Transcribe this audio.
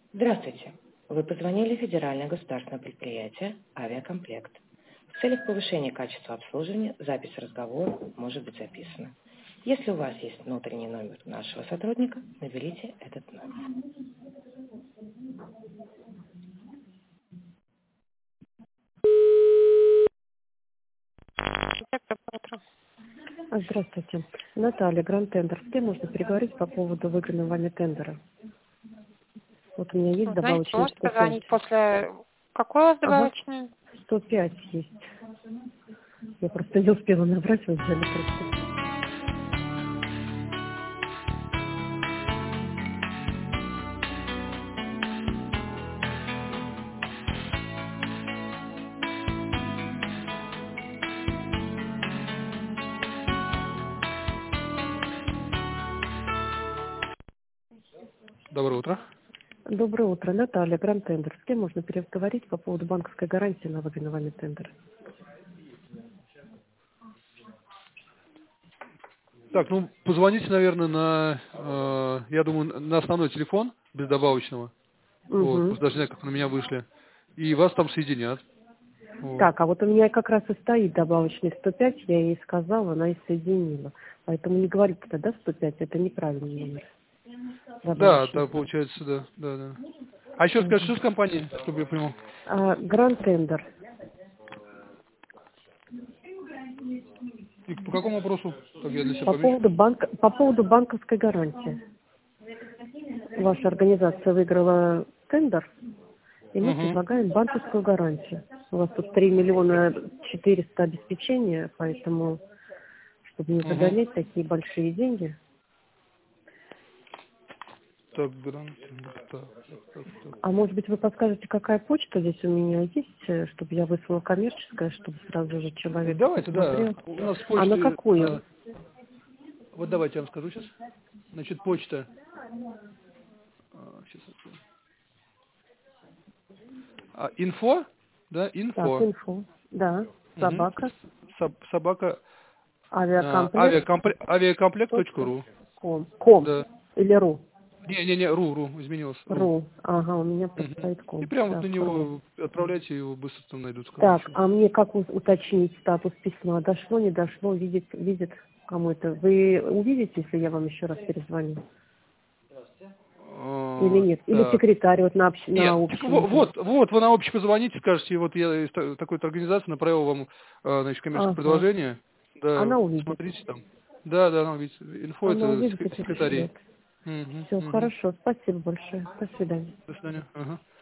Здравствуйте. Вы позвонили в Федеральное государственное предприятие «Авиакомплект». В целях повышения качества обслуживания запись разговора может быть записана. Если у вас есть внутренний номер нашего сотрудника, наберите этот номер. Здравствуйте. Наталья, Гранд Тендер. С кем можно переговорить по поводу выигранного вами тендера? Вот у меня есть Знаете, добавочный можете 105. позвонить после... Какой у вас Ага, добавочный? 105 есть. Я просто не успела набрать, вы взяли просто. Доброе утро. Доброе утро, Наталья, Гранд Тендер. С кем можно переговорить по поводу банковской гарантии на выигранный вами тендер? Так, ну, позвоните, наверное, я думаю, на основной телефон, без добавочного. Вот, Угу. просто даже не знаю, как на меня вышли. И вас там соединят. Вот. Так, а вот у меня как раз и стоит добавочный 105, я ей сказала, она и соединила. Поэтому не говорите тогда 105, это неправильный номер Да, добавочный. так получается, да. А еще скажи, Угу. что с компанией, чтобы я понял. Гранд Тендер. И по какому вопросу? Так я для себя По помечу. поводу, по поводу банковской гарантии. Ваша организация выиграла тендер, и мы Угу. предлагаем банковскую гарантию. У вас тут 3 миллиона 400 обеспечения, поэтому, чтобы не Угу. загонять такие большие деньги. Так, Грант, так. А может быть, вы подскажете, какая почта здесь у меня есть, чтобы я выслала коммерческое, чтобы сразу же человек Давайте, да. посмотрел. У нас А на почты, какую? вот давайте я вам скажу сейчас. Значит, почта. Сейчас. Инфо, да, Так, инфо. инфо. Да, Мгм. собака, Собака авиакомплект. авиакомплект.ру. Ком Да. или ру? Не, ру, изменилось, ру. Ру. Ага, у меня просто Мгм. стоит И ком. прямо вот на Так, ру. него отправляйте, его быстро там найдут, скажу Так, еще. а мне как уточнить статус письма? Дошло, не дошло, видит кому это? Вы увидите, если я вам еще раз перезвоню? Или нет? Или Так. секретарь вот на Нет, так общем уже? вот, вы на общий позвоните, скажете, вот я из такой-то организации направил вам, значит, коммерческое Ага. предложение. Да, Она увидит. смотрите там. Да, она увидит. Инфо Она это увидит и секретарей. перешлет. Мгм, Все, мгм. хорошо. Спасибо большое. До свидания. До свидания. Ага.